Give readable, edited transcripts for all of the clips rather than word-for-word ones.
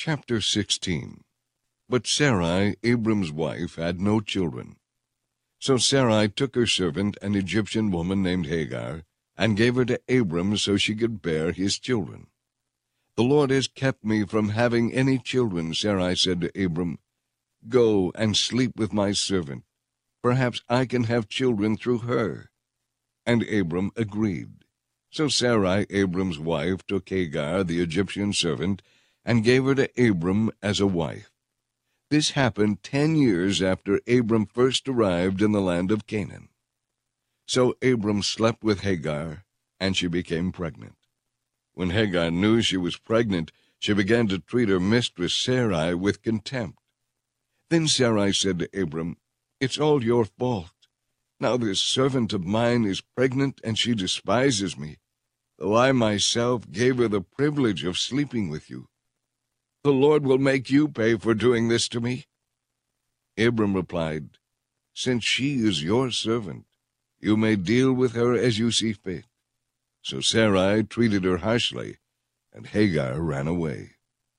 Chapter 16. But Sarai, Abram's wife, had no children. So Sarai took her servant, an Egyptian woman named Hagar, and gave her to Abram so she could bear his children. "The Lord has kept me from having any children," Sarai said to Abram. "Go and sleep with my servant. Perhaps I can have children through her." And Abram agreed. So Sarai, Abram's wife, took Hagar, the Egyptian servant, and gave her to Abram as a wife. This happened 10 years after Abram first arrived in the land of Canaan. So Abram slept with Hagar, and she became pregnant. When Hagar knew she was pregnant, she began to treat her mistress Sarai with contempt. Then Sarai said to Abram, "It's all your fault. Now this servant of mine is pregnant, and she despises me, though I myself gave her the privilege of sleeping with you. The Lord will make you pay for doing this to me." Abram replied, "Since she is your servant, you may deal with her as you see fit." So Sarai treated her harshly, and Hagar ran away.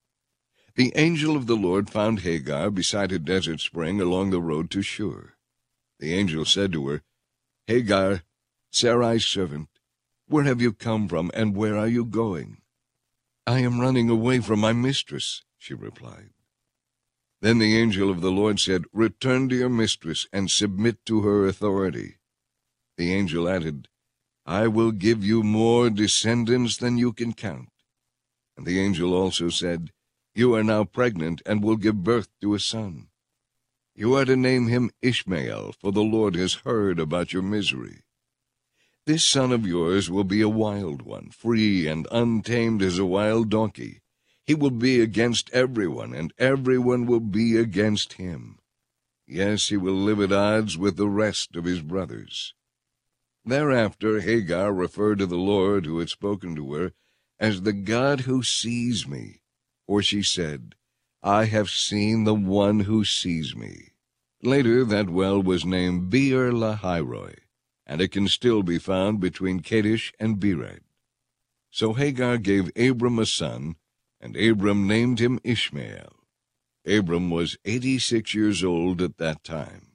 The angel of the Lord found Hagar beside a desert spring along the road to Shur. The angel said to her, "Hagar, Sarai's servant, where have you come from, and where are you going?" "I am running away from my mistress," she replied. Then the angel of the Lord said, "Return to your mistress and submit to her authority." The angel added, "I will give you more descendants than you can count." And the angel also said, "You are now pregnant and will give birth to a son. You are to name him Ishmael, for the Lord has heard about your misery. This son of yours will be a wild one, free and untamed as a wild donkey. He will be against everyone, and everyone will be against him. Yes, he will live at odds with the rest of his brothers." Thereafter Hagar referred to the Lord who had spoken to her as the God who sees me, for she said, "I have seen the one who sees me." Later that well was named Beer Lahairoi, and it can still be found between Kadesh and Bered. So Hagar gave Abram a son, and Abram named him Ishmael. Abram was 86 years old at that time.